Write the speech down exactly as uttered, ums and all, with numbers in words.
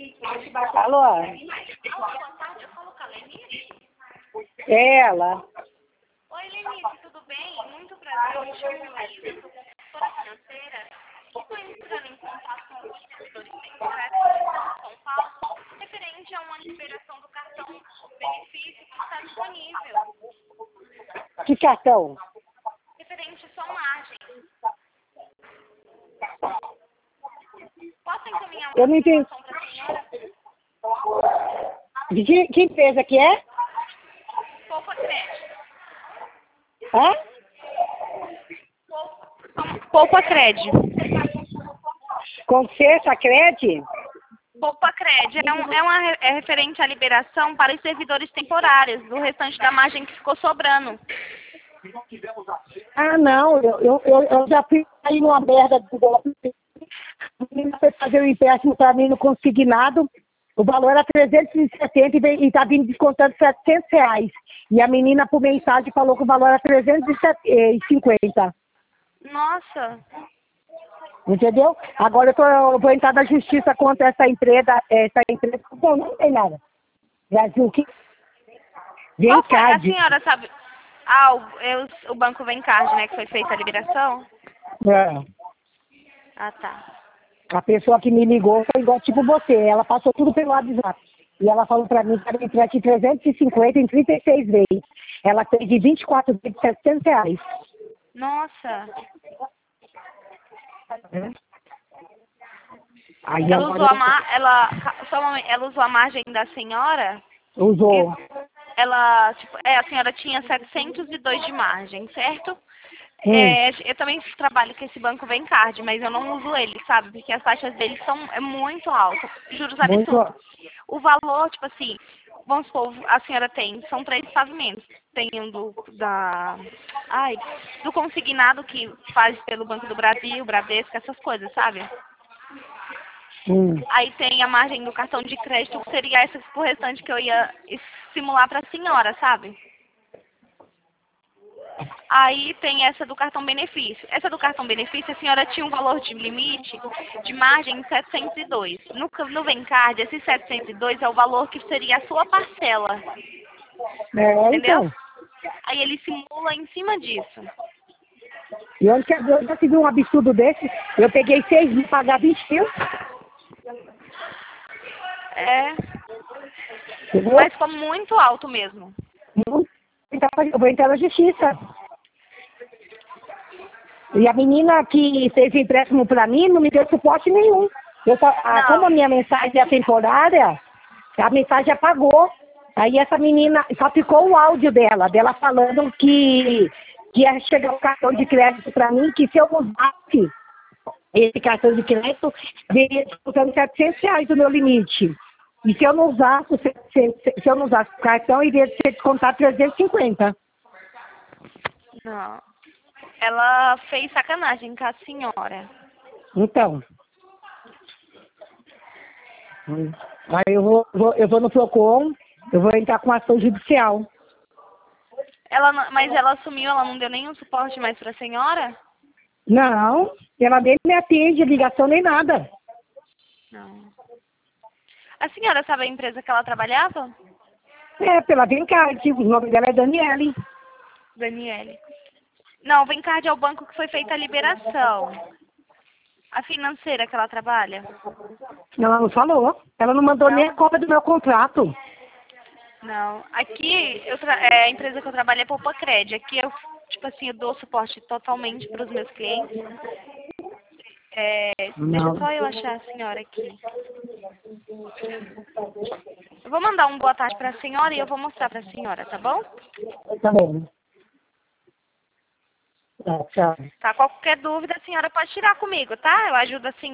Alô? Alô, boa tarde, eu falo com a Lenice. É ela. Oi, Lenice, tudo bem? Muito prazer, eu me chamo Luísa, eu sou consultora financeira e estou entrando em contato com os servidores temporários de São Paulo referente a uma liberação do cartão benefício que está disponível, Que cartão? referente à sua margem. Posso encaminhar Eu uma não entendi. informação para a senhora? De que, que empresa que é? Poupa Crédito. Hã? Poupa Crédito. Concessa Cred? Poupa Crédito é, um, é, uma, é referente à liberação para os servidores temporários do restante da margem que ficou sobrando. Ah, não. Eu, eu, eu, eu já fui aí numa merda do golpe. A menina foi fazer o empréstimo para mim no consignado. O valor era trezentos e setenta e está vindo descontando setecentos reais. E a menina, por mensagem, falou que o valor era trezentos e cinquenta. Nossa, Entendeu? Agora eu, tô, eu vou entrar na justiça contra essa empresa. Essa empresa. Bom, não tem nada. Brasil que. Vem qual foi? A card. senhora sabe... Ah, o, eu, o Banco Vencard, né, que foi feita a liberação? É. Ah, tá. A pessoa que me ligou foi igual tipo você. Ela passou tudo pelo WhatsApp. E ela falou pra mim que ela entrou aqui trezentos e cinquenta em trinta e seis vezes. Ela fez de vinte e quatro vezes de setecentos reais. Nossa. É. Aí Ela usou a agora mar... ela, só um momento, ela usou a margem da senhora? usou. Ela, tipo, é, a senhora tinha setecentos e dois de margem, certo? Hum, É, eu também trabalho com esse banco Vencard, mas eu não uso ele, sabe? Porque as taxas deles são é muito altas, juros muito. absurdos. O valor, tipo assim, vamos supor, a senhora tem, são três pavimentos. Tem um do, da, ai, do consignado que faz pelo Banco do Brasil, Bradesco, essas coisas, sabe? Hum. Aí tem a margem do cartão de crédito, que seria essa por restante que eu ia simular para a senhora, sabe? Aí tem essa do cartão benefício. Essa do cartão benefício, a senhora tinha um valor de limite de margem de setecentos e dois. No, no Vencard, esse setecentos e dois é o valor que seria a sua parcela. É, Entendeu? então. Aí ele simula em cima disso. E onde que eu já tive um absurdo desse? Eu peguei seis mil, pagar vinte mil. É, Entendeu? mas ficou muito alto mesmo. Muito. Então, eu vou entrar na justiça. E a menina que fez o empréstimo pra mim não me deu suporte nenhum. Eu, só- ah, como a Não, minha mensagem é temporária, a mensagem apagou. Aí essa menina, só ficou o áudio dela, dela falando que, que ia chegar o cartão de crédito pra mim, que se eu usasse esse cartão de crédito, viria descontando setecentos reais do meu limite. E se eu não usasse, se, se, se eu não usasse o cartão, iria ser descontado trezentos e cinquenta. não. Ela fez sacanagem com a senhora. Então. Hum. Aí eu vou, vou- eu vou no Procon, eu vou entrar com ação judicial. Ela, não- mas ela assumiu, ela não deu nenhum suporte mais para a senhora? Não, ela nem me atende, ligação nem nada. Não. A senhora sabe a empresa que ela trabalhava? É, pela Vencard, o nome dela é Daniele. Daniele. Não, o Vencard é o banco que foi feita a liberação. A financeira que ela trabalha? Ela não falou, ela não mandou nem a Não? cópia do meu contrato. Não. Aqui, eu tra- é, a empresa que eu trabalho é Poupa Cred. Aqui eu, tipo assim, eu dou suporte totalmente para os meus clientes. É, deixa Não. só eu achar a senhora aqui. Eu vou mandar um boa tarde para a senhora e eu vou mostrar para a senhora, tá bom? Tá bom. Tá, tchau. Tá, qualquer dúvida a senhora pode tirar comigo, tá? Eu ajudo a senhora.